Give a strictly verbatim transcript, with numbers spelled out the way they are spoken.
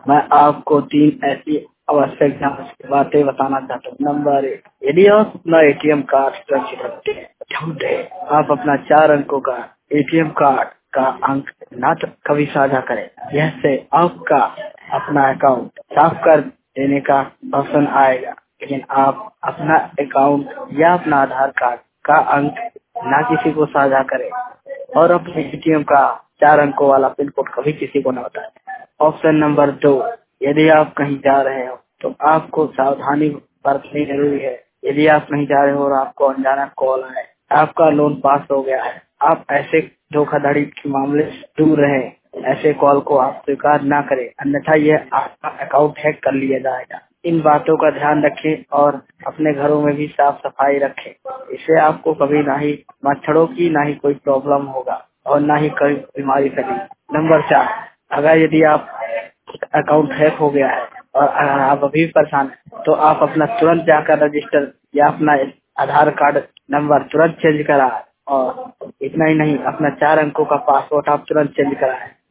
मैं आपको तीन ऐसी आवश्यक जांच की बातें बताना चाहता हूँ। नंबर एक, यदि आप अपना एटीएम कार्ड सुरक्षित रखते हैं, ढूंढे आप अपना चार अंकों का एटीएम कार्ड का अंक ना तो कभी साझा करें। यह से आपका अपना अकाउंट साफ कर देने का ऑप्शन आएगा, लेकिन आप अपना अकाउंट या अपना आधार कार्ड का अंक ना किसी को साझा करें और अपने एटीएम का चार अंकों वाला पिन कोड कभी किसी को न बताएं। ऑप्शन नंबर दो, यदि आप कहीं जा रहे हो तो आपको सावधानी बरतनी जरूरी है। यदि आप कहीं जा रहे हो और आपको अनजाना कॉल आए, आपका लोन पास हो गया है, आप ऐसे धोखाधड़ी के मामले से दूर रहें। ऐसे कॉल को आप स्वीकार ना करें, अन्यथा यह आपका अकाउंट हैक कर लिया जाएगा। इन बातों का ध्यान रखें और अपने घरों में भी साफ सफाई रखें। इससे आपको कभी ना ही मच्छरों की ना ही कोई प्रॉब्लम होगा और ना ही कोई बीमारी फैलेगी। नंबर चार, अगर यदि आप अकाउंट हैक हो गया है और अगर आप अभी भी परेशान हैं तो आप अपना तुरंत जाकर रजिस्टर या अपना आधार कार्ड नंबर तुरंत चेंज कराएं और इतना ही नहीं, अपना चार अंकों का पासवर्ड आप तुरंत चेंज कराएं।